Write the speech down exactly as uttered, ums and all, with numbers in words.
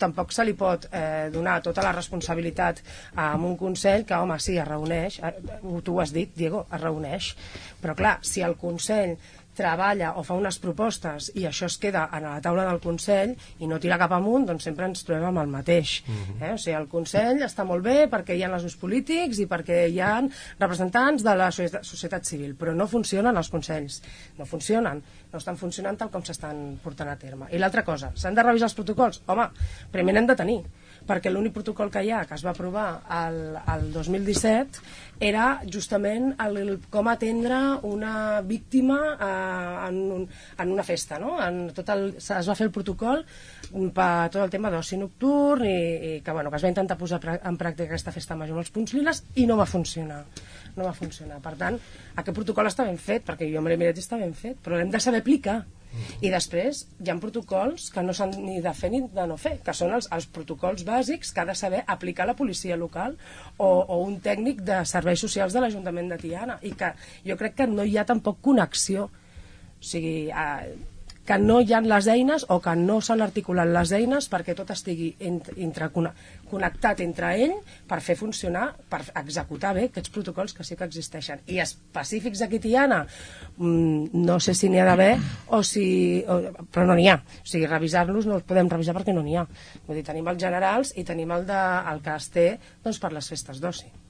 tampoc se li pot eh, donar tota la responsabilitat a un Consell que, home, sí, es reuneix, eh, tu ho has dit, Diego, es reuneix, però clar, si el Consell treballa o fa unes propostes i això es queda a la taula del Consell i no tira cap amunt, doncs sempre ens trobem amb el mateix. Eh? O sigui, el Consell està molt bé perquè hi ha els grups polítics i perquè hi ha representants de la societat civil, però no funcionen els Consells, no funcionen, no estan funcionant tal com s'estan portant a terme. I l'altra cosa, s'han de revisar els protocols? Home, primer n'hem de tenir, perquè l'únic protocol que hi ha, que es va aprovar el, el dos mil disset, era justament el, el, com atendre una víctima eh, en, un, en una festa, no? En tot el, es va fer el protocol per tot el tema d'oci nocturn i, i que, bueno, que es va intentar posar en pràctica aquesta festa major amb els punts liles i no va funcionar. No va funcionar. Per tant, aquest protocol està ben fet, perquè jo me l'he mirat i està ben fet, però l'hem de saber aplicar. I després hi ha protocols que no s'han ni de fer ni de no fer, que són els, els protocols bàsics que ha de saber aplicar la policia local o, o un tècnic de serveis socials de l'Ajuntament de Tiana, i que jo crec que no hi ha tampoc connexió, o sigui, eh, que no hi ha les eines o que no s'han articulat les eines perquè tot estigui entre, connectat entre ell per fer funcionar, per executar bé aquests protocols que sí que existeixen. I específics aquí a Tiana, no sé si n'hi ha d'haver o si... O, però no n'hi ha. O sigui, revisar-los no els podem revisar perquè no n'hi ha. Vull dir, tenim els generals i tenim el, de, el que es té doncs, per les festes d'oci.